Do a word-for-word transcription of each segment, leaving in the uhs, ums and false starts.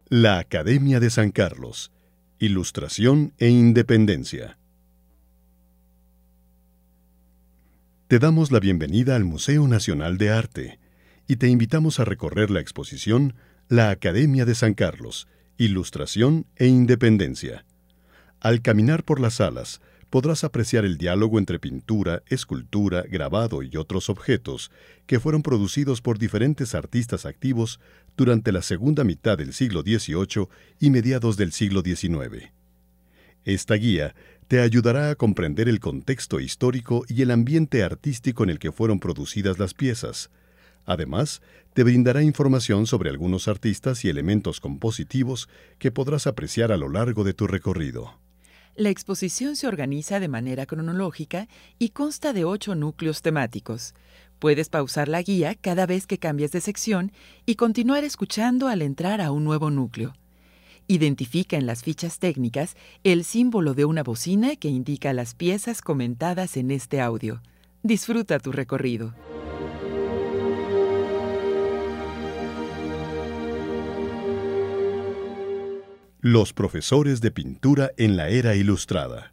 La Academia de San Carlos. Ilustración e Independencia. Te damos la bienvenida al Museo Nacional de Arte y te invitamos a recorrer la exposición La Academia de San Carlos. Ilustración e Independencia. Al caminar por las salas, podrás apreciar el diálogo entre pintura, escultura, grabado y otros objetos que fueron producidos por diferentes artistas activos durante la segunda mitad del siglo dieciocho y mediados del siglo diecinueve. Esta guía te ayudará a comprender el contexto histórico y el ambiente artístico en el que fueron producidas las piezas. Además, te brindará información sobre algunos artistas y elementos compositivos que podrás apreciar a lo largo de tu recorrido. La exposición se organiza de manera cronológica y consta de ocho núcleos temáticos. Puedes pausar la guía cada vez que cambies de sección y continuar escuchando al entrar a un nuevo núcleo. Identifica en las fichas técnicas el símbolo de una bocina que indica las piezas comentadas en este audio. Disfruta tu recorrido. Los profesores de pintura en la era ilustrada.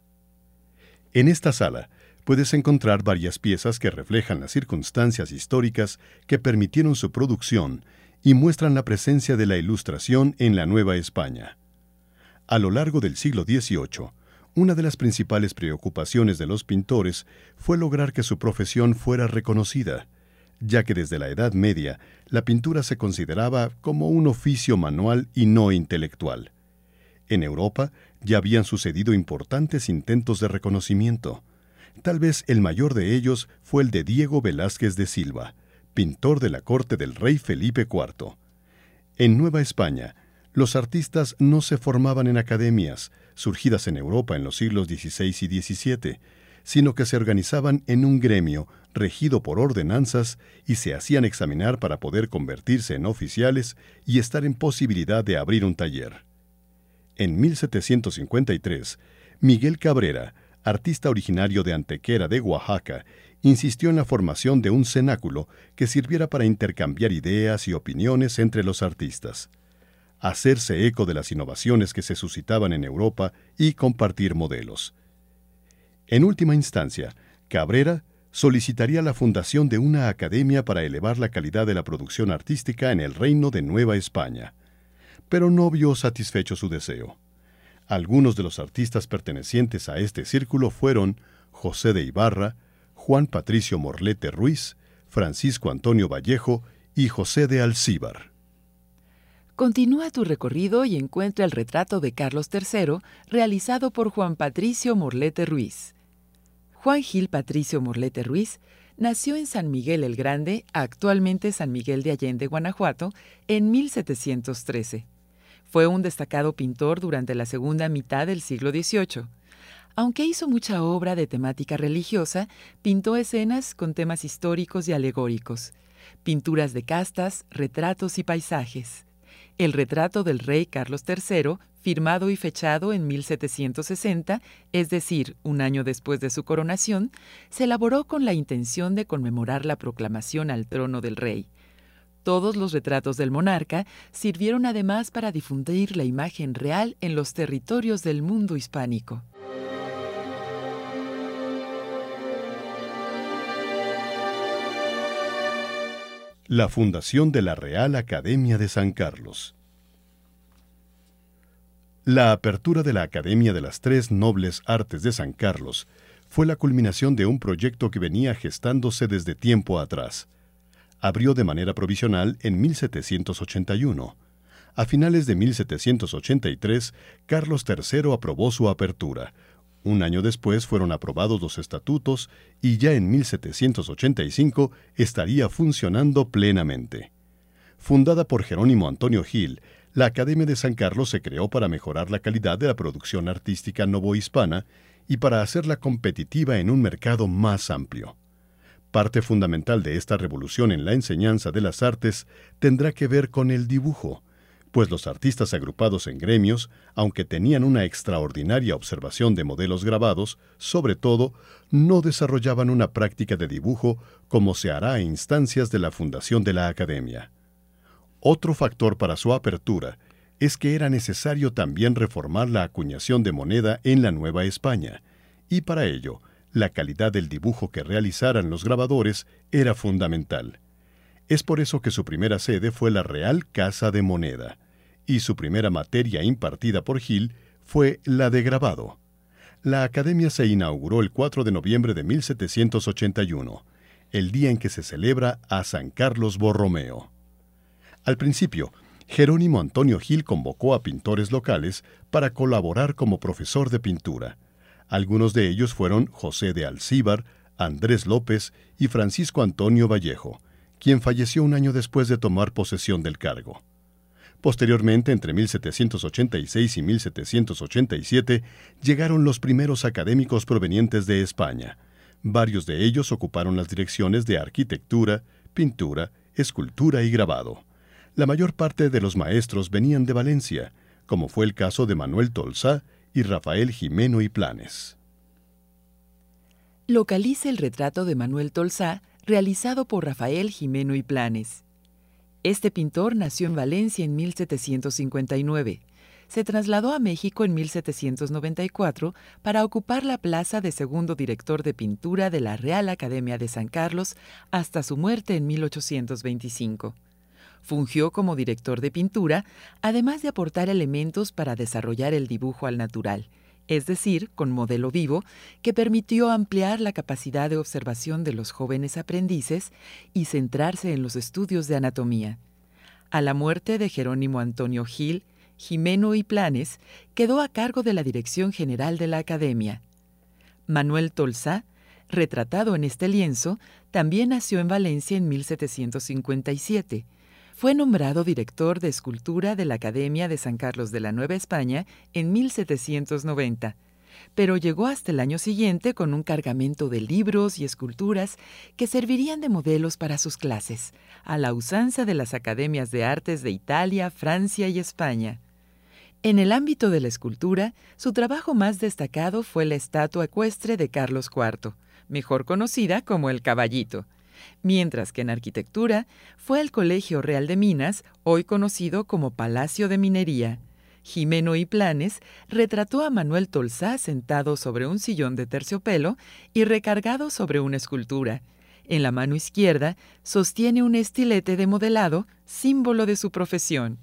En esta sala puedes encontrar varias piezas que reflejan las circunstancias históricas que permitieron su producción y muestran la presencia de la ilustración en la Nueva España. A lo largo del siglo dieciocho, una de las principales preocupaciones de los pintores fue lograr que su profesión fuera reconocida, ya que desde la Edad Media la pintura se consideraba como un oficio manual y no intelectual. En Europa ya habían sucedido importantes intentos de reconocimiento. Tal vez el mayor de ellos fue el de Diego Velázquez de Silva, pintor de la corte del rey Felipe cuarto. En Nueva España, los artistas no se formaban en academias, surgidas en Europa en los siglos dieciséis y diecisiete, sino que se organizaban en un gremio regido por ordenanzas y se hacían examinar para poder convertirse en oficiales y estar en posibilidad de abrir un taller. En mil setecientos cincuenta y tres, Miguel Cabrera, artista originario de Antequera de Oaxaca, insistió en la formación de un cenáculo que sirviera para intercambiar ideas y opiniones entre los artistas, hacerse eco de las innovaciones que se suscitaban en Europa y compartir modelos. En última instancia, Cabrera solicitaría la fundación de una academia para elevar la calidad de la producción artística en el Reino de Nueva España, pero no vio satisfecho su deseo. Algunos de los artistas pertenecientes a este círculo fueron José de Ibarra, Juan Patricio Morlete Ruiz, Francisco Antonio Vallejo y José de Alcíbar. Continúa tu recorrido y encuentra el retrato de Carlos tercero realizado por Juan Patricio Morlete Ruiz. Juan Gil Patricio Morlete Ruiz nació en San Miguel el Grande, actualmente San Miguel de Allende, Guanajuato, en mil setecientos trece. Fue un destacado pintor durante la segunda mitad del siglo dieciocho. Aunque hizo mucha obra de temática religiosa, pintó escenas con temas históricos y alegóricos, pinturas de castas, retratos y paisajes. El retrato del rey Carlos tercero, firmado y fechado en mil setecientos sesenta, es decir, un año después de su coronación, se elaboró con la intención de conmemorar la proclamación al trono del rey. Todos los retratos del monarca sirvieron además para difundir la imagen real en los territorios del mundo hispánico. La fundación de la Real Academia de San Carlos. La apertura de la Academia de las Tres Nobles Artes de San Carlos fue la culminación de un proyecto que venía gestándose desde tiempo atrás. Abrió de manera provisional en mil setecientos ochenta y uno. A finales de mil setecientos ochenta y tres, Carlos tercero aprobó su apertura. Un año después fueron aprobados los estatutos y ya en mil setecientos ochenta y cinco estaría funcionando plenamente. Fundada por Jerónimo Antonio Gil, la Academia de San Carlos se creó para mejorar la calidad de la producción artística novohispana y para hacerla competitiva en un mercado más amplio. Parte fundamental de esta revolución en la enseñanza de las artes tendrá que ver con el dibujo, pues los artistas agrupados en gremios, aunque tenían una extraordinaria observación de modelos grabados, sobre todo, no desarrollaban una práctica de dibujo como se hará a instancias de la fundación de la Academia. Otro factor para su apertura es que era necesario también reformar la acuñación de moneda en la Nueva España, y para ello, la calidad del dibujo que realizaran los grabadores era fundamental. Es por eso que su primera sede fue la Real Casa de Moneda, y su primera materia impartida por Gil fue la de grabado. La academia se inauguró el cuatro de noviembre de mil setecientos ochenta y uno, el día en que se celebra a San Carlos Borromeo. Al principio, Jerónimo Antonio Gil convocó a pintores locales para colaborar como profesor de pintura. Algunos de ellos fueron José de Alcíbar, Andrés López y Francisco Antonio Vallejo, quien falleció un año después de tomar posesión del cargo. Posteriormente, entre mil setecientos ochenta y seis y mil setecientos ochenta y siete, llegaron los primeros académicos provenientes de España. Varios de ellos ocuparon las direcciones de arquitectura, pintura, escultura y grabado. La mayor parte de los maestros venían de Valencia, como fue el caso de Manuel Tolsá y Rafael Gimeno y Planes. Localice el retrato de Manuel Tolsá, realizado por Rafael Gimeno y Planes. Este pintor nació en Valencia en mil setecientos cincuenta y nueve. Se trasladó a México en mil setecientos noventa y cuatro para ocupar la plaza de segundo director de pintura de la Real Academia de San Carlos hasta su muerte en mil ochocientos veinticinco. Fungió como director de pintura, además de aportar elementos para desarrollar el dibujo al natural, es decir, con modelo vivo, que permitió ampliar la capacidad de observación de los jóvenes aprendices y centrarse en los estudios de anatomía. A la muerte de Jerónimo Antonio Gil, Gimeno y Planes quedó a cargo de la dirección general de la Academia. Manuel Tolsá, retratado en este lienzo, también nació en Valencia en mil setecientos cincuenta y siete. Fue nombrado director de escultura de la Academia de San Carlos de la Nueva España en mil setecientos noventa, pero llegó hasta el año siguiente con un cargamento de libros y esculturas que servirían de modelos para sus clases, a la usanza de las academias de artes de Italia, Francia y España. En el ámbito de la escultura, su trabajo más destacado fue la estatua ecuestre de Carlos cuarto, mejor conocida como el Caballito, mientras que en arquitectura fue el Colegio Real de Minas, hoy conocido como Palacio de Minería. Gimeno y Planes retrató a Manuel Tolsá sentado sobre un sillón de terciopelo y recargado sobre una escultura. En la mano izquierda sostiene un estilete de modelado, símbolo de su profesión.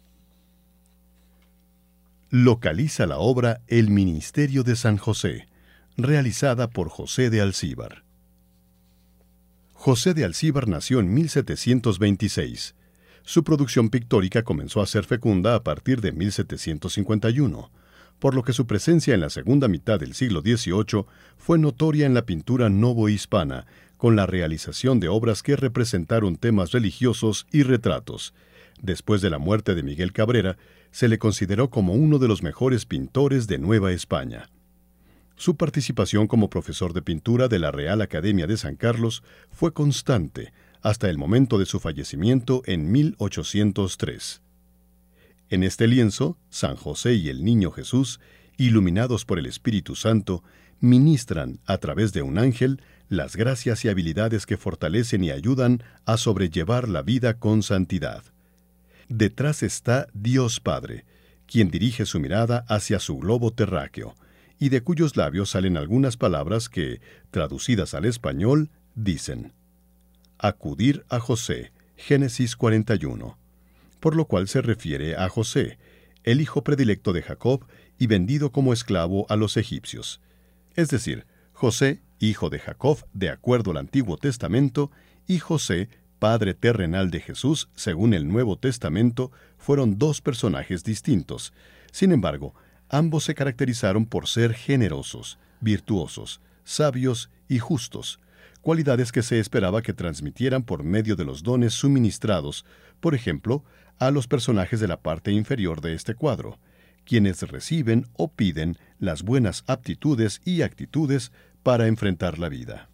Localiza la obra El Ministerio de San José, realizada por José de Alcíbar. José de Alcíbar nació en mil setecientos veintiséis. Su producción pictórica comenzó a ser fecunda a partir de mil setecientos cincuenta y uno, por lo que su presencia en la segunda mitad del siglo dieciocho fue notoria en la pintura novohispana, con la realización de obras que representaron temas religiosos y retratos. Después de la muerte de Miguel Cabrera, se le consideró como uno de los mejores pintores de Nueva España. Su participación como profesor de pintura de la Real Academia de San Carlos fue constante hasta el momento de su fallecimiento en mil ochocientos tres. En este lienzo, San José y el Niño Jesús, iluminados por el Espíritu Santo, ministran, a través de un ángel, las gracias y habilidades que fortalecen y ayudan a sobrellevar la vida con santidad. Detrás está Dios Padre, quien dirige su mirada hacia su globo terráqueo, y de cuyos labios salen algunas palabras que, traducidas al español, dicen: acudir a José, Génesis cuarenta y uno, por lo cual se refiere a José, el hijo predilecto de Jacob y vendido como esclavo a los egipcios. Es decir, José, hijo de Jacob, de acuerdo al Antiguo Testamento, y José, padre terrenal de Jesús, según el Nuevo Testamento, fueron dos personajes distintos. Sin embargo, ambos se caracterizaron por ser generosos, virtuosos, sabios y justos, cualidades que se esperaba que transmitieran por medio de los dones suministrados, por ejemplo, a los personajes de la parte inferior de este cuadro, quienes reciben o piden las buenas aptitudes y actitudes para enfrentar la vida.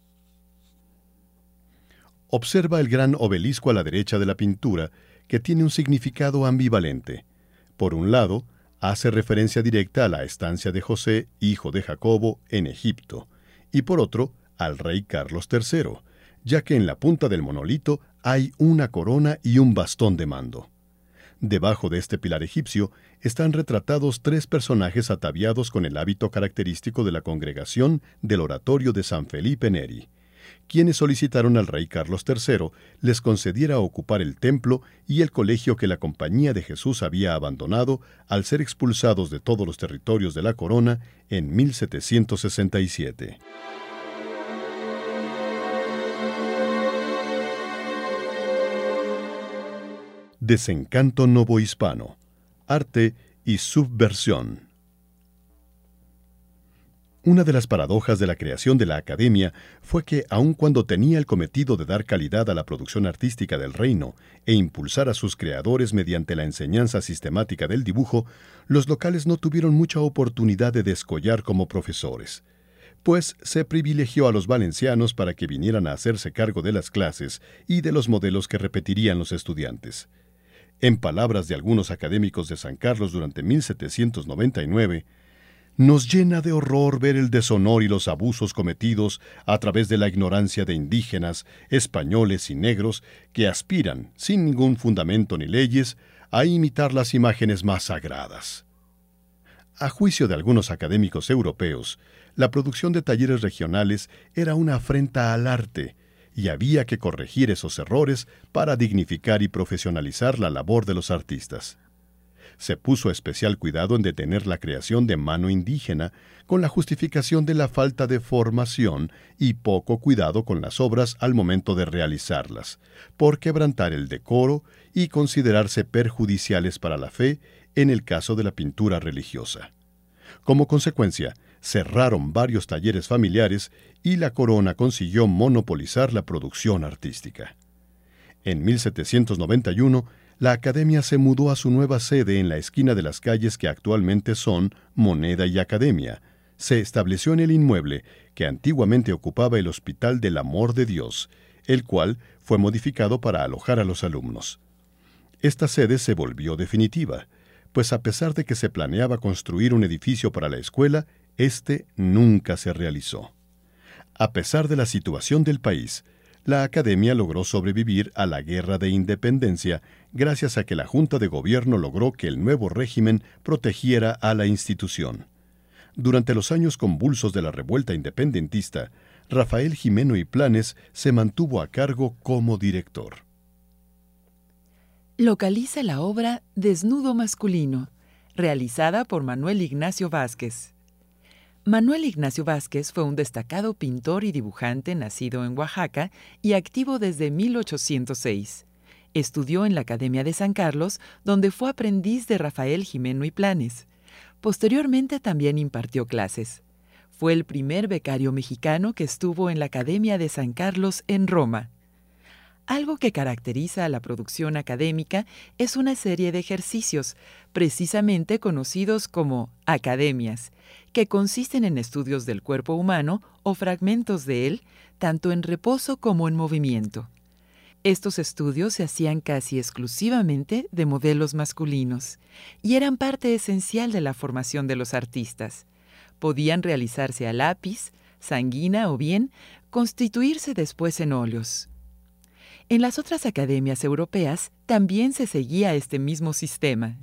Observa el gran obelisco a la derecha de la pintura, que tiene un significado ambivalente. Por un lado, hace referencia directa a la estancia de José, hijo de Jacobo, en Egipto, y por otro, al rey Carlos tercero, ya que en la punta del monolito hay una corona y un bastón de mando. Debajo de este pilar egipcio están retratados tres personajes ataviados con el hábito característico de la congregación del oratorio de San Felipe Neri, quienes solicitaron al rey Carlos tercero les concediera ocupar el templo y el colegio que la Compañía de Jesús había abandonado al ser expulsados de todos los territorios de la corona en mil setecientos sesenta y siete. Desencanto novohispano, arte y subversión. Una de las paradojas de la creación de la Academia fue que, aun cuando tenía el cometido de dar calidad a la producción artística del reino e impulsar a sus creadores mediante la enseñanza sistemática del dibujo, los locales no tuvieron mucha oportunidad de descollar como profesores, pues se privilegió a los valencianos para que vinieran a hacerse cargo de las clases y de los modelos que repetirían los estudiantes. En palabras de algunos académicos de San Carlos durante mil setecientos noventa y nueve, nos llena de horror ver el deshonor y los abusos cometidos a través de la ignorancia de indígenas, españoles y negros que aspiran, sin ningún fundamento ni leyes, a imitar las imágenes más sagradas. A juicio de algunos académicos europeos, la producción de talleres regionales era una afrenta al arte, y había que corregir esos errores para dignificar y profesionalizar la labor de los artistas. Se puso especial cuidado en detener la creación de mano indígena con la justificación de la falta de formación y poco cuidado con las obras al momento de realizarlas, por quebrantar el decoro y considerarse perjudiciales para la fe en el caso de la pintura religiosa. Como consecuencia, cerraron varios talleres familiares y la corona consiguió monopolizar la producción artística. En mil setecientos noventa y uno, la Academia se mudó a su nueva sede en la esquina de las calles que actualmente son Moneda y Academia. Se estableció en el inmueble que antiguamente ocupaba el Hospital del Amor de Dios, el cual fue modificado para alojar a los alumnos. Esta sede se volvió definitiva, pues a pesar de que se planeaba construir un edificio para la escuela, este nunca se realizó. A pesar de la situación del país, la Academia logró sobrevivir a la Guerra de Independencia gracias a que la Junta de Gobierno logró que el nuevo régimen protegiera a la institución. Durante los años convulsos de la revuelta independentista, Rafael Gimeno y Planes se mantuvo a cargo como director. Localiza la obra Desnudo masculino, realizada por Manuel Ignacio Vázquez. Manuel Ignacio Vázquez fue un destacado pintor y dibujante nacido en Oaxaca y activo desde mil ochocientos seis. Estudió en la Academia de San Carlos, donde fue aprendiz de Rafael Gimeno y Planes. Posteriormente también impartió clases. Fue el primer becario mexicano que estuvo en la Academia de San Carlos en Roma. Algo que caracteriza a la producción académica es una serie de ejercicios, precisamente conocidos como academias, que consisten en estudios del cuerpo humano o fragmentos de él, tanto en reposo como en movimiento. Estos estudios se hacían casi exclusivamente de modelos masculinos y eran parte esencial de la formación de los artistas. Podían realizarse a lápiz, sanguina o bien constituirse después en óleos. En las otras academias europeas también se seguía este mismo sistema.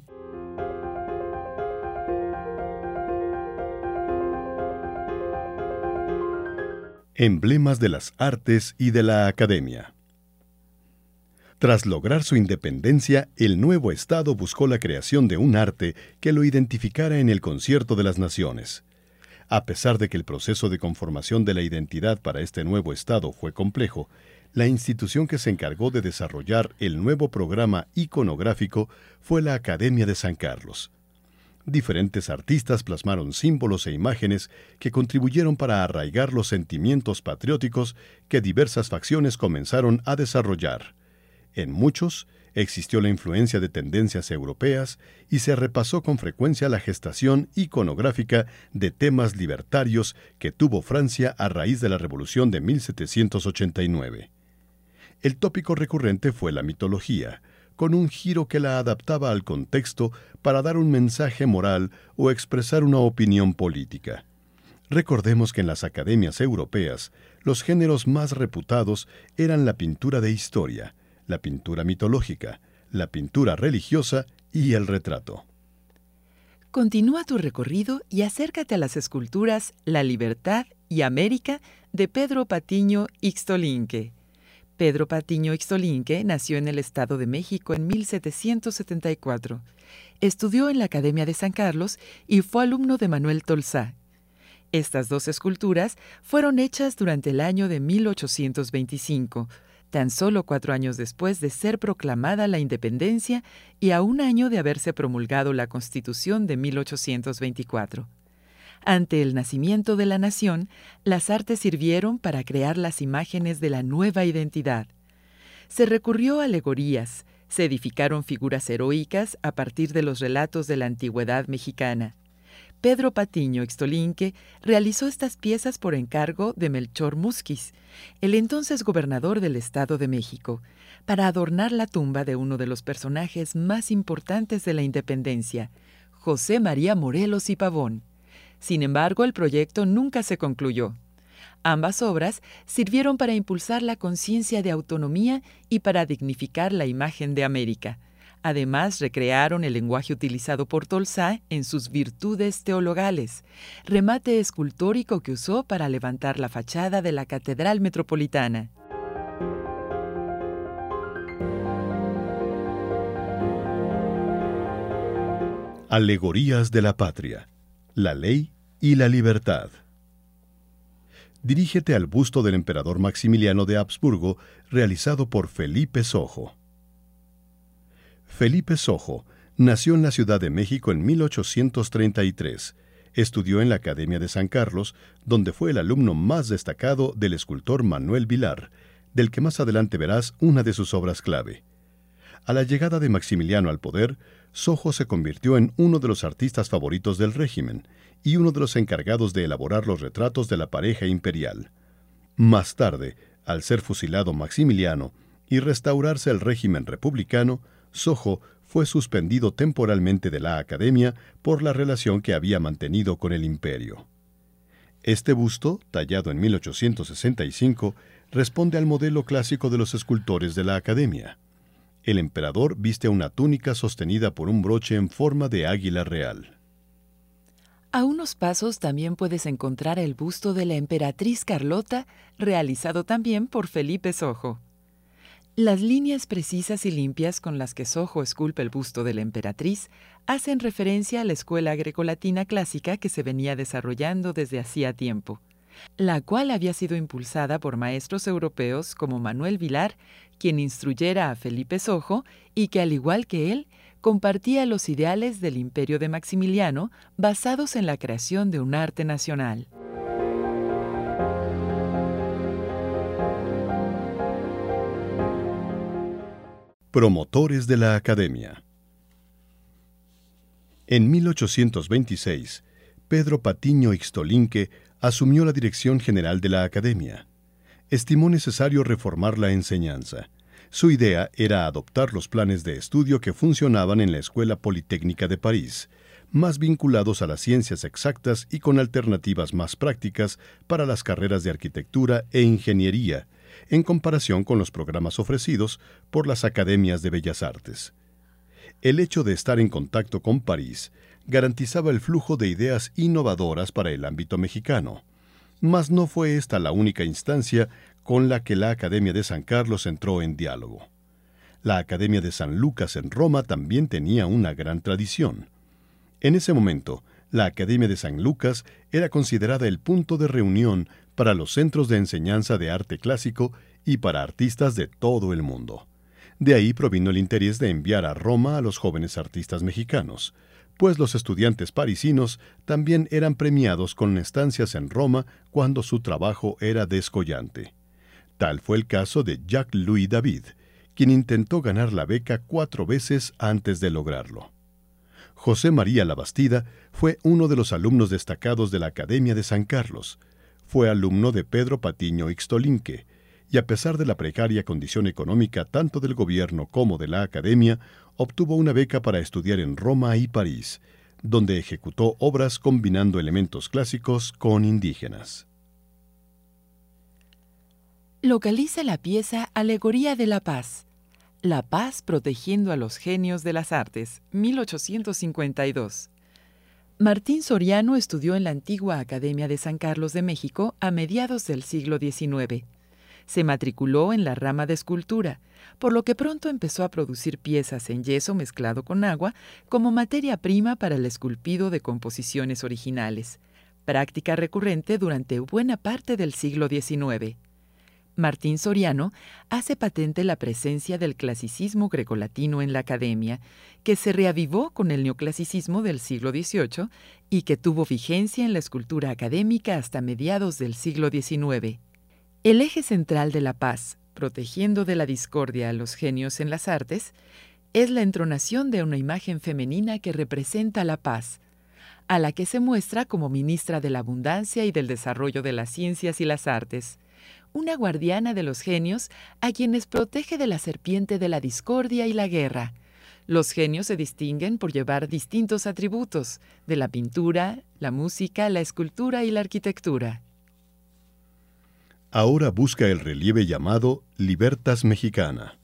Emblemas de las artes y de la Academia. Tras lograr su independencia, el nuevo Estado buscó la creación de un arte que lo identificara en el concierto de las naciones. A pesar de que el proceso de conformación de la identidad para este nuevo Estado fue complejo, la institución que se encargó de desarrollar el nuevo programa iconográfico fue la Academia de San Carlos. Diferentes artistas plasmaron símbolos e imágenes que contribuyeron para arraigar los sentimientos patrióticos que diversas facciones comenzaron a desarrollar. En muchos, existió la influencia de tendencias europeas y se repasó con frecuencia la gestación iconográfica de temas libertarios que tuvo Francia a raíz de la Revolución de mil setecientos ochenta y nueve. El tópico recurrente fue la mitología, con un giro que la adaptaba al contexto para dar un mensaje moral o expresar una opinión política. Recordemos que en las academias europeas, los géneros más reputados eran la pintura de historia, la pintura mitológica, la pintura religiosa y el retrato. Continúa tu recorrido y acércate a las esculturas La Libertad y América de Pedro Patiño Ixtolinque. Pedro Patiño Ixtolinque nació en el Estado de México en mil setecientos setenta y cuatro. Estudió en la Academia de San Carlos y fue alumno de Manuel Tolsá. Estas dos esculturas fueron hechas durante el año de mil ochocientos veinticinco, tan solo cuatro años después de ser proclamada la independencia y a un año de haberse promulgado la Constitución de mil ochocientos veinticuatro. Ante el nacimiento de la nación, las artes sirvieron para crear las imágenes de la nueva identidad. Se recurrió a alegorías, se edificaron figuras heroicas a partir de los relatos de la antigüedad mexicana. Pedro Patiño Ixtolinque realizó estas piezas por encargo de Melchor Múzquiz, el entonces gobernador del Estado de México, para adornar la tumba de uno de los personajes más importantes de la independencia, José María Morelos y Pavón. Sin embargo, el proyecto nunca se concluyó. Ambas obras sirvieron para impulsar la conciencia de autonomía y para dignificar la imagen de América. Además, recrearon el lenguaje utilizado por Tolsá en sus virtudes teologales, remate escultórico que usó para levantar la fachada de la Catedral Metropolitana. Alegorías de la patria, la ley y la libertad. Dirígete al busto del emperador Maximiliano de Habsburgo, realizado por Felipe Sojo. Felipe Sojo nació en la Ciudad de México en mil ochocientos treinta y tres. Estudió en la Academia de San Carlos, donde fue el alumno más destacado del escultor Manuel Vilar, del que más adelante verás una de sus obras clave. A la llegada de Maximiliano al poder, Sojo se convirtió en uno de los artistas favoritos del régimen y uno de los encargados de elaborar los retratos de la pareja imperial. Más tarde, al ser fusilado Maximiliano y restaurarse el régimen republicano, Sojo fue suspendido temporalmente de la Academia por la relación que había mantenido con el imperio. Este busto, tallado en mil ochocientos sesenta y cinco, responde al modelo clásico de los escultores de la Academia. El emperador viste una túnica sostenida por un broche en forma de águila real. A unos pasos también puedes encontrar el busto de la emperatriz Carlota, realizado también por Felipe Sojo. Las líneas precisas y limpias con las que Sojo esculpe el busto de la emperatriz hacen referencia a la escuela grecolatina clásica que se venía desarrollando desde hacía tiempo, la cual había sido impulsada por maestros europeos como Manuel Vilar, quien instruyera a Felipe Sojo y que, al igual que él, compartía los ideales del imperio de Maximiliano basados en la creación de un arte nacional. Promotores de la Academia. En mil ochocientos veintiséis, Pedro Patiño Ixtolinque asumió la dirección general de la Academia. Estimó necesario reformar la enseñanza. Su idea era adoptar los planes de estudio que funcionaban en la Escuela Politécnica de París, más vinculados a las ciencias exactas y con alternativas más prácticas para las carreras de arquitectura e ingeniería, en comparación con los programas ofrecidos por las academias de Bellas Artes. El hecho de estar en contacto con París garantizaba el flujo de ideas innovadoras para el ámbito mexicano, mas no fue esta la única instancia con la que la Academia de San Carlos entró en diálogo. La Academia de San Lucas en Roma también tenía una gran tradición. En ese momento, la Academia de San Lucas era considerada el punto de reunión para los centros de enseñanza de arte clásico y para artistas de todo el mundo. De ahí provino el interés de enviar a Roma a los jóvenes artistas mexicanos, pues los estudiantes parisinos también eran premiados con estancias en Roma cuando su trabajo era descollante. Tal fue el caso de Jacques-Louis David, quien intentó ganar la beca cuatro veces antes de lograrlo. José María Labastida fue uno de los alumnos destacados de la Academia de San Carlos. Fue alumno de Pedro Patiño Ixtolinque, y a pesar de la precaria condición económica tanto del gobierno como de la Academia, obtuvo una beca para estudiar en Roma y París, donde ejecutó obras combinando elementos clásicos con indígenas. Localiza la pieza Alegoría de la Paz. La paz protegiendo a los genios de las artes, mil ochocientos cincuenta y dos. Martín Soriano estudió en la antigua Academia de San Carlos de México a mediados del siglo diecinueve. Se matriculó en la rama de escultura, por lo que pronto empezó a producir piezas en yeso mezclado con agua como materia prima para el esculpido de composiciones originales, práctica recurrente durante buena parte del siglo diecinueve. Martín Soriano hace patente la presencia del clasicismo grecolatino en la academia, que se reavivó con el neoclasicismo del siglo dieciocho y que tuvo vigencia en la escultura académica hasta mediados del siglo diecinueve. El eje central de la paz, protegiendo de la discordia a los genios en las artes, es la entonación de una imagen femenina que representa la paz, a la que se muestra como ministra de la abundancia y del desarrollo de las ciencias y las artes, una guardiana de los genios a quienes protege de la serpiente de la discordia y la guerra. Los genios se distinguen por llevar distintos atributos, de la pintura, la música, la escultura y la arquitectura. Ahora busca el relieve llamado Libertas Mexicana.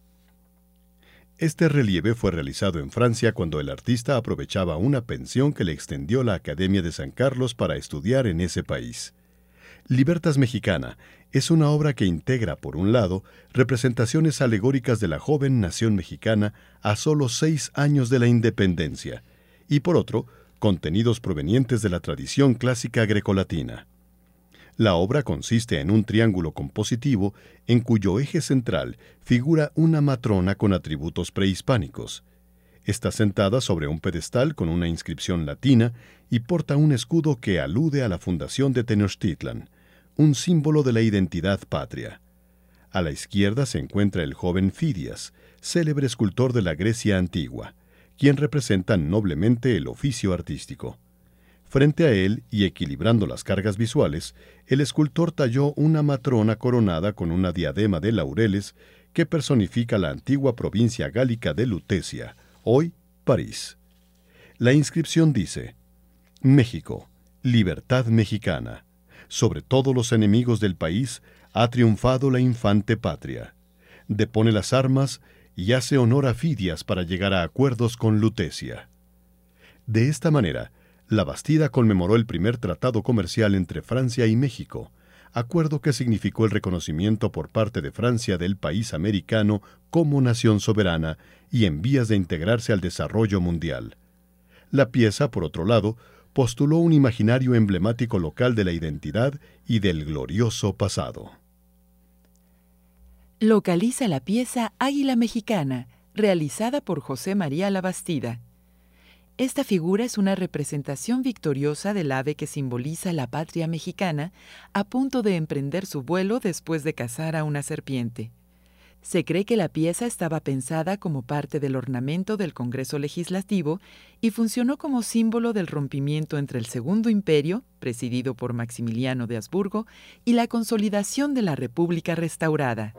Este relieve fue realizado en Francia cuando el artista aprovechaba una pensión que le extendió la Academia de San Carlos para estudiar en ese país. Libertas Mexicana es una obra que integra, por un lado, representaciones alegóricas de la joven nación mexicana a solo seis años de la independencia, y por otro, contenidos provenientes de la tradición clásica grecolatina. La obra consiste en un triángulo compositivo en cuyo eje central figura una matrona con atributos prehispánicos. Está sentada sobre un pedestal con una inscripción latina y porta un escudo que alude a la fundación de Tenochtitlan, un símbolo de la identidad patria. A la izquierda se encuentra el joven Fidias, célebre escultor de la Grecia antigua, quien representa noblemente el oficio artístico. Frente a él, y equilibrando las cargas visuales, el escultor talló una matrona coronada con una diadema de laureles que personifica la antigua provincia gálica de Lutecia, hoy París. La inscripción dice: México, libertad mexicana. Sobre todos los enemigos del país ha triunfado la infante patria. Depone las armas y hace honor a Fidias para llegar a acuerdos con Lutecia. De esta manera, la Bastida conmemoró el primer tratado comercial entre Francia y México, acuerdo que significó el reconocimiento por parte de Francia del país americano como nación soberana y en vías de integrarse al desarrollo mundial. La pieza, por otro lado, postuló un imaginario emblemático local de la identidad y del glorioso pasado. Localiza la pieza Águila Mexicana, realizada por José María Labastida. Esta figura es una representación victoriosa del ave que simboliza la patria mexicana, a punto de emprender su vuelo después de cazar a una serpiente. Se cree que la pieza estaba pensada como parte del ornamento del Congreso Legislativo y funcionó como símbolo del rompimiento entre el Segundo Imperio, presidido por Maximiliano de Habsburgo, y la consolidación de la República restaurada.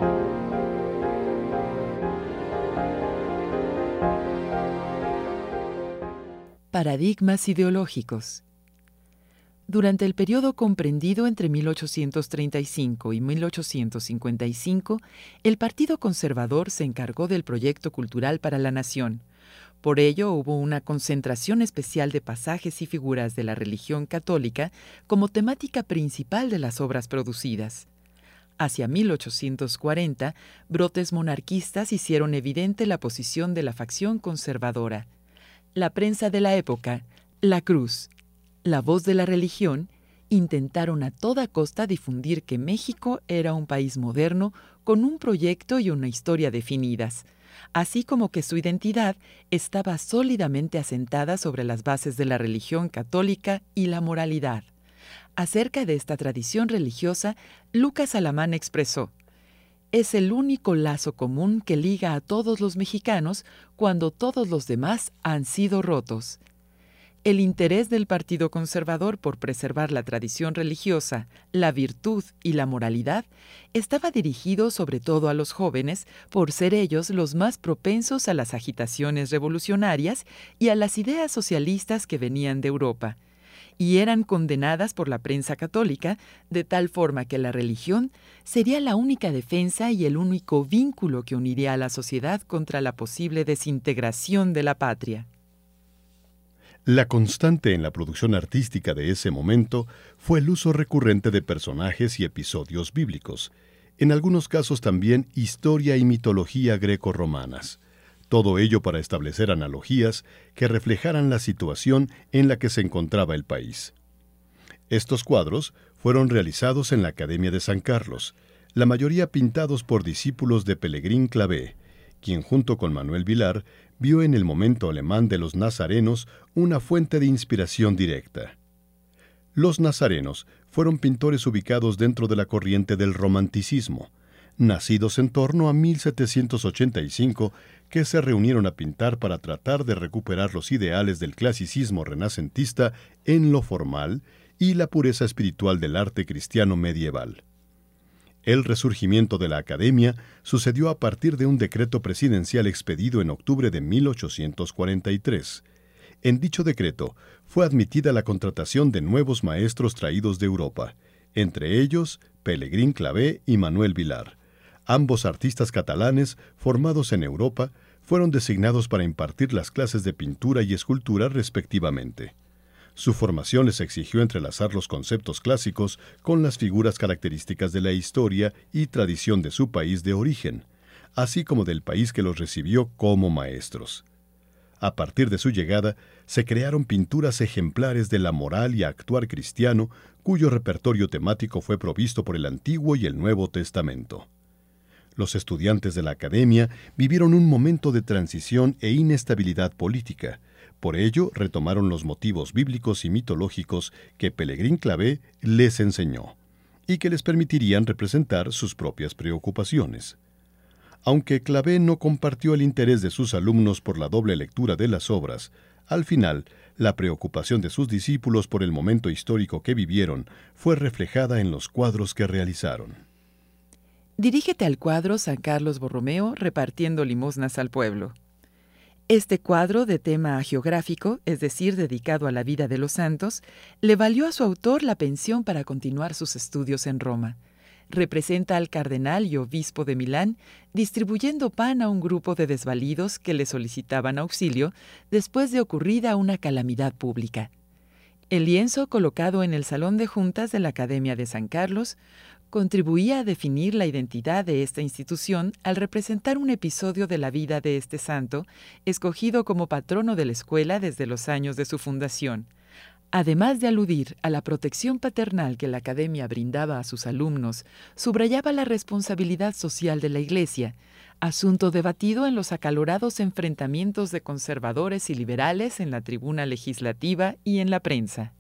Paradigmas ideológicos. Durante el periodo comprendido entre mil ochocientos treinta y cinco y mil ochocientos cincuenta y cinco, el Partido Conservador se encargó del proyecto cultural para la nación. Por ello, hubo una concentración especial de pasajes y figuras de la religión católica como temática principal de las obras producidas. Hacia mil ochocientos cuarenta, brotes monarquistas hicieron evidente la posición de la facción conservadora. La prensa de la época, La Cruz, La Voz de la Religión, intentaron a toda costa difundir que México era un país moderno con un proyecto y una historia definidas, así como que su identidad estaba sólidamente asentada sobre las bases de la religión católica y la moralidad. Acerca de esta tradición religiosa, Lucas Alamán expresó: es el único lazo común que liga a todos los mexicanos cuando todos los demás han sido rotos. El interés del Partido Conservador por preservar la tradición religiosa, la virtud y la moralidad estaba dirigido sobre todo a los jóvenes por ser ellos los más propensos a las agitaciones revolucionarias y a las ideas socialistas que venían de Europa, y eran condenadas por la prensa católica, de tal forma que la religión sería la única defensa y el único vínculo que uniría a la sociedad contra la posible desintegración de la patria. La constante en la producción artística de ese momento fue el uso recurrente de personajes y episodios bíblicos, en algunos casos también historia y mitología greco-romanas. Todo ello para establecer analogías que reflejaran la situación en la que se encontraba el país. Estos cuadros fueron realizados en la Academia de San Carlos, la mayoría pintados por discípulos de Pellegrín Clavé, quien junto con Manuel Vilar vio en el momento alemán de los nazarenos una fuente de inspiración directa. Los nazarenos fueron pintores ubicados dentro de la corriente del romanticismo, nacidos en torno a mil setecientos ochenta y cinco, que se reunieron a pintar para tratar de recuperar los ideales del clasicismo renacentista en lo formal y la pureza espiritual del arte cristiano medieval. El resurgimiento de la Academia sucedió a partir de un decreto presidencial expedido en octubre de mil ochocientos cuarenta y tres. En dicho decreto fue admitida la contratación de nuevos maestros traídos de Europa, entre ellos Pellegrín Clavé y Manuel Vilar. Ambos artistas catalanes, formados en Europa, fueron designados para impartir las clases de pintura y escultura respectivamente. Su formación les exigió entrelazar los conceptos clásicos con las figuras características de la historia y tradición de su país de origen, así como del país que los recibió como maestros. A partir de su llegada, se crearon pinturas ejemplares de la moral y actuar cristiano, cuyo repertorio temático fue provisto por el Antiguo y el Nuevo Testamento. Los estudiantes de la Academia vivieron un momento de transición e inestabilidad política. Por ello, retomaron los motivos bíblicos y mitológicos que Pellegrín Clavé les enseñó, y que les permitirían representar sus propias preocupaciones. Aunque Clavé no compartió el interés de sus alumnos por la doble lectura de las obras, al final, la preocupación de sus discípulos por el momento histórico que vivieron fue reflejada en los cuadros que realizaron. Dirígete al cuadro San Carlos Borromeo repartiendo limosnas al pueblo. Este cuadro de tema hagiográfico, es decir, dedicado a la vida de los santos, le valió a su autor la pensión para continuar sus estudios en Roma. Representa al cardenal y obispo de Milán distribuyendo pan a un grupo de desvalidos que le solicitaban auxilio después de ocurrida una calamidad pública. El lienzo, colocado en el Salón de Juntas de la Academia de San Carlos, contribuía a definir la identidad de esta institución al representar un episodio de la vida de este santo, escogido como patrono de la escuela desde los años de su fundación. Además de aludir a la protección paternal que la Academia brindaba a sus alumnos, subrayaba la responsabilidad social de la Iglesia, asunto debatido en los acalorados enfrentamientos de conservadores y liberales en la tribuna legislativa y en la prensa.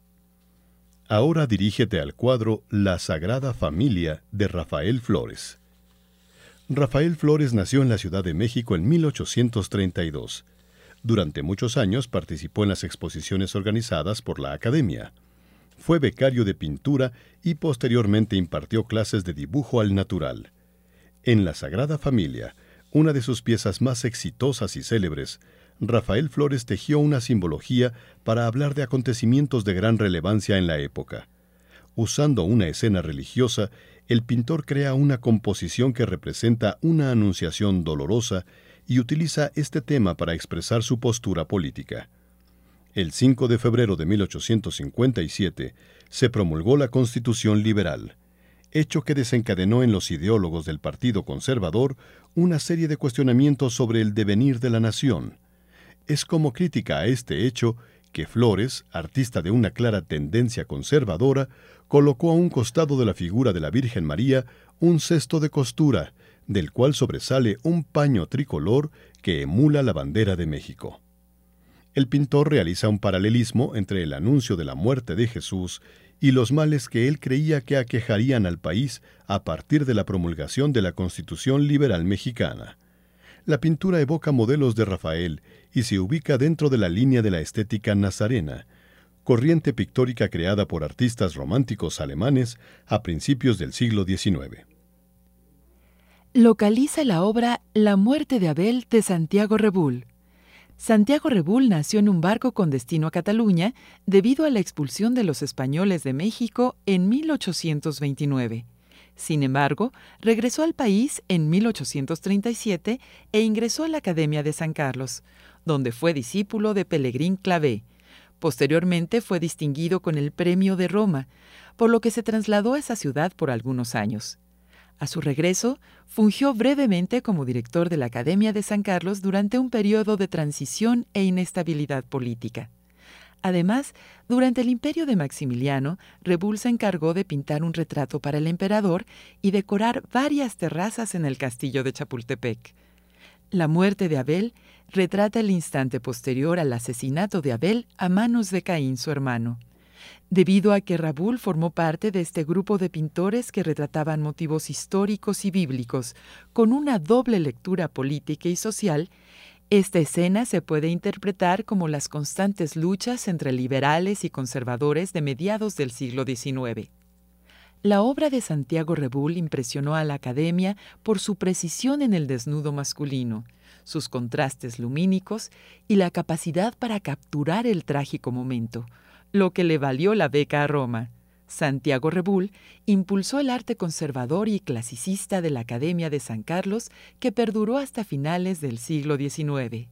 Ahora dirígete al cuadro La Sagrada Familia de Rafael Flores. Rafael Flores nació en la Ciudad de México en mil ochocientos treinta y dos. Durante muchos años participó en las exposiciones organizadas por la Academia. Fue becario de pintura y posteriormente impartió clases de dibujo al natural. En La Sagrada Familia, una de sus piezas más exitosas y célebres, Rafael Flores tejió una simbología para hablar de acontecimientos de gran relevancia en la época. Usando una escena religiosa, el pintor crea una composición que representa una anunciación dolorosa y utiliza este tema para expresar su postura política. El cinco de febrero de mil ochocientos cincuenta y siete se promulgó la Constitución Liberal, hecho que desencadenó en los ideólogos del Partido Conservador una serie de cuestionamientos sobre el devenir de la nación. Es como crítica a este hecho que Flores, artista de una clara tendencia conservadora, colocó a un costado de la figura de la Virgen María un cesto de costura, del cual sobresale un paño tricolor que emula la bandera de México. El pintor realiza un paralelismo entre el anuncio de la muerte de Jesús y los males que él creía que aquejarían al país a partir de la promulgación de la Constitución Liberal Mexicana. La pintura evoca modelos de Rafael y se ubica dentro de la línea de la estética nazarena, corriente pictórica creada por artistas románticos alemanes a principios del siglo diecinueve. Localiza la obra La muerte de Abel de Santiago Rebull. Santiago Rebull nació en un barco con destino a Cataluña debido a la expulsión de los españoles de México en mil ochocientos veintinueve. Sin embargo, regresó al país en mil ochocientos treinta y siete e ingresó a la Academia de San Carlos, donde fue discípulo de Pellegrín Clavé. Posteriormente fue distinguido con el Premio de Roma, por lo que se trasladó a esa ciudad por algunos años. A su regreso, fungió brevemente como director de la Academia de San Carlos durante un periodo de transición e inestabilidad política. Además, durante el imperio de Maximiliano, Rebull se encargó de pintar un retrato para el emperador y decorar varias terrazas en el castillo de Chapultepec. La muerte de Abel retrata el instante posterior al asesinato de Abel a manos de Caín, su hermano. Debido a que Rebull formó parte de este grupo de pintores que retrataban motivos históricos y bíblicos con una doble lectura política y social, esta escena se puede interpretar como las constantes luchas entre liberales y conservadores de mediados del siglo diecinueve. La obra de Santiago Rebull impresionó a la Academia por su precisión en el desnudo masculino, sus contrastes lumínicos y la capacidad para capturar el trágico momento, lo que le valió la beca a Roma. Santiago Rebull impulsó el arte conservador y clasicista de la Academia de San Carlos, que perduró hasta finales del siglo diecinueve.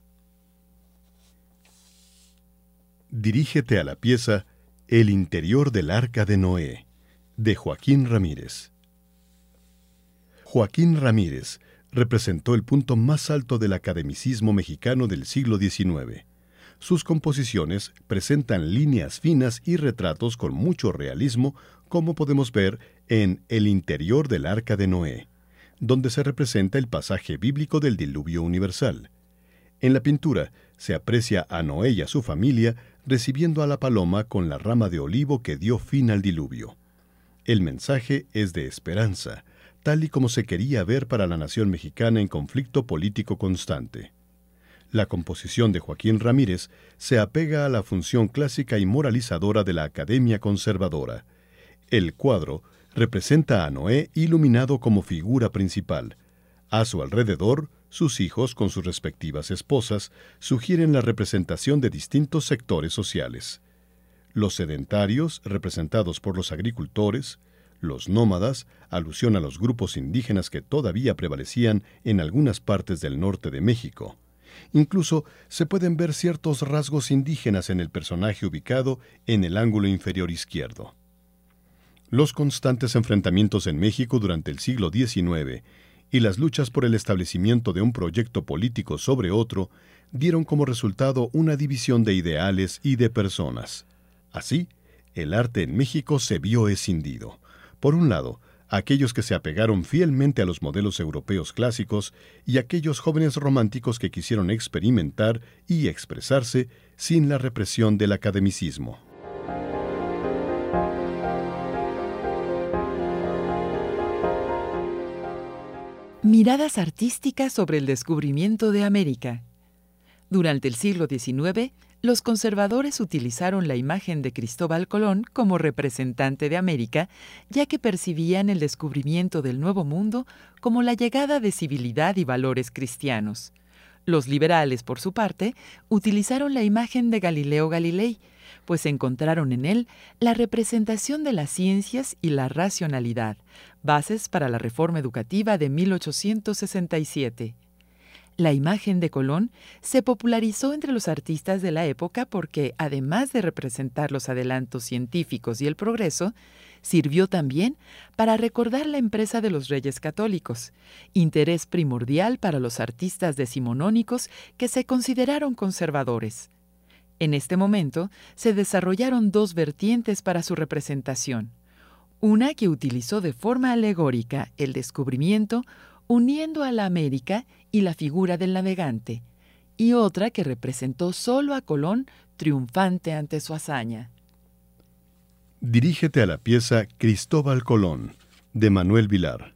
Dirígete a la pieza El interior del Arca de Noé, de Joaquín Ramírez. Joaquín Ramírez representó el punto más alto del academicismo mexicano del siglo diecinueve. Sus composiciones presentan líneas finas y retratos con mucho realismo, como podemos ver en El interior del Arca de Noé, donde se representa el pasaje bíblico del diluvio universal. En la pintura se aprecia a Noé y a su familia recibiendo a la paloma con la rama de olivo que dio fin al diluvio. El mensaje es de esperanza, tal y como se quería ver para la nación mexicana en conflicto político constante. La composición de Joaquín Ramírez se apega a la función clásica y moralizadora de la Academia Conservadora. El cuadro representa a Noé iluminado como figura principal. A su alrededor, sus hijos, con sus respectivas esposas, sugieren la representación de distintos sectores sociales. Los sedentarios, representados por los agricultores, los nómadas, alusión a los grupos indígenas que todavía prevalecían en algunas partes del norte de México. Incluso se pueden ver ciertos rasgos indígenas en el personaje ubicado en el ángulo inferior izquierdo. Los constantes enfrentamientos en México durante el siglo diecinueve y las luchas por el establecimiento de un proyecto político sobre otro dieron como resultado una división de ideales y de personas. Así, el arte en México se vio escindido. Por un lado, aquellos que se apegaron fielmente a los modelos europeos clásicos y aquellos jóvenes románticos que quisieron experimentar y expresarse sin la represión del academicismo. Miradas artísticas sobre el descubrimiento de América. Durante el siglo diecinueve, los conservadores utilizaron la imagen de Cristóbal Colón como representante de América, ya que percibían el descubrimiento del Nuevo Mundo como la llegada de civilidad y valores cristianos. Los liberales, por su parte, utilizaron la imagen de Galileo Galilei, pues encontraron en él la representación de las ciencias y la racionalidad, bases para la reforma educativa de mil ochocientos sesenta y siete. La imagen de Colón se popularizó entre los artistas de la época porque, además de representar los adelantos científicos y el progreso, sirvió también para recordar la empresa de los Reyes Católicos, interés primordial para los artistas decimonónicos que se consideraron conservadores. En este momento se desarrollaron dos vertientes para su representación. Una que utilizó de forma alegórica el descubrimiento, uniendo a la América y la figura del navegante, y otra que representó solo a Colón triunfante ante su hazaña. Dirígete a la pieza Cristóbal Colón, de Manuel Vilar.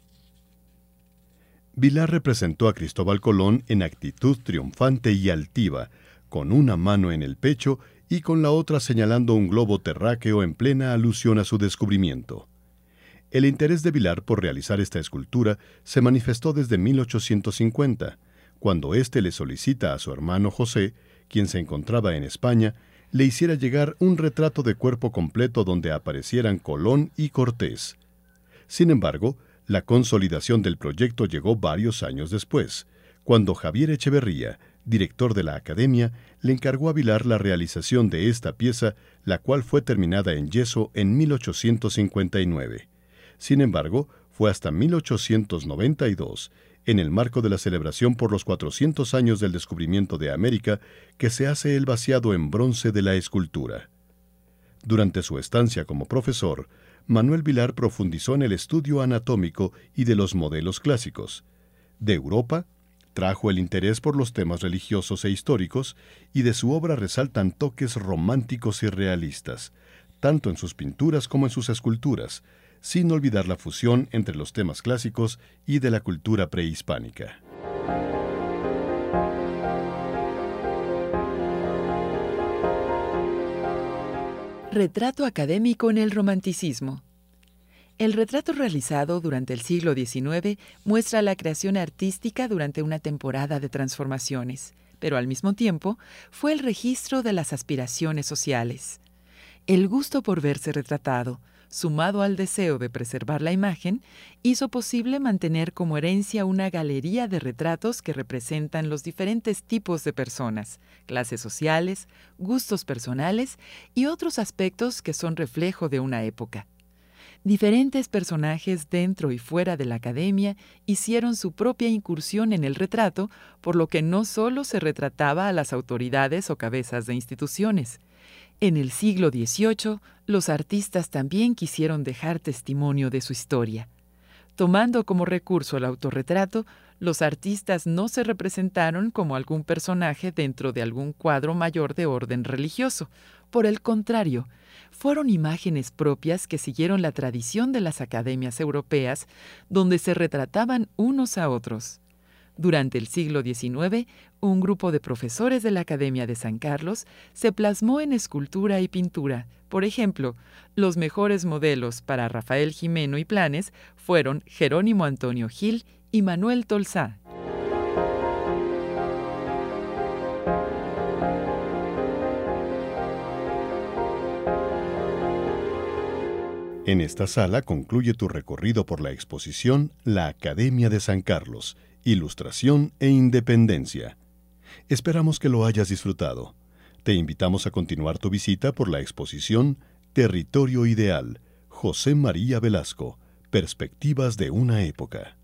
Vilar representó a Cristóbal Colón en actitud triunfante y altiva, con una mano en el pecho y con la otra señalando un globo terráqueo en plena alusión a su descubrimiento. El interés de Vilar por realizar esta escultura se manifestó desde mil ochocientos cincuenta, cuando éste le solicita a su hermano José, quien se encontraba en España, le hiciera llegar un retrato de cuerpo completo donde aparecieran Colón y Cortés. Sin embargo, la consolidación del proyecto llegó varios años después, cuando Javier Echeverría, director de la Academia, le encargó a Vilar la realización de esta pieza, la cual fue terminada en yeso en mil ochocientos cincuenta y nueve. Sin embargo, fue hasta mil ochocientos noventa y dos, en el marco de la celebración por los cuatrocientos años del descubrimiento de América, que se hace el vaciado en bronce de la escultura. Durante su estancia como profesor, Manuel Vilar profundizó en el estudio anatómico y de los modelos clásicos. De Europa, trajo el interés por los temas religiosos e históricos, y de su obra resaltan toques románticos y realistas, tanto en sus pinturas como en sus esculturas, sin olvidar la fusión entre los temas clásicos y de la cultura prehispánica. Retrato académico en el romanticismo. El retrato realizado durante el siglo diecinueve muestra la creación artística durante una temporada de transformaciones, pero al mismo tiempo fue el registro de las aspiraciones sociales. El gusto por verse retratado, sumado al deseo de preservar la imagen, hizo posible mantener como herencia una galería de retratos que representan los diferentes tipos de personas, clases sociales, gustos personales y otros aspectos que son reflejo de una época. Diferentes personajes dentro y fuera de la academia hicieron su propia incursión en el retrato, por lo que no solo se retrataba a las autoridades o cabezas de instituciones. En el siglo dieciocho, los artistas también quisieron dejar testimonio de su historia. Tomando como recurso el autorretrato, los artistas no se representaron como algún personaje dentro de algún cuadro mayor de orden religioso. Por el contrario, fueron imágenes propias que siguieron la tradición de las academias europeas, donde se retrataban unos a otros. Durante el siglo diecinueve, un grupo de profesores de la Academia de San Carlos se plasmó en escultura y pintura. Por ejemplo, los mejores modelos para Rafael Gimeno y Planes fueron Jerónimo Antonio Gil y Manuel Tolsá. En esta sala concluye tu recorrido por la exposición La Academia de San Carlos, Ilustración e Independencia. Esperamos que lo hayas disfrutado. Te invitamos a continuar tu visita por la exposición Territorio Ideal, José María Velasco, Perspectivas de una época.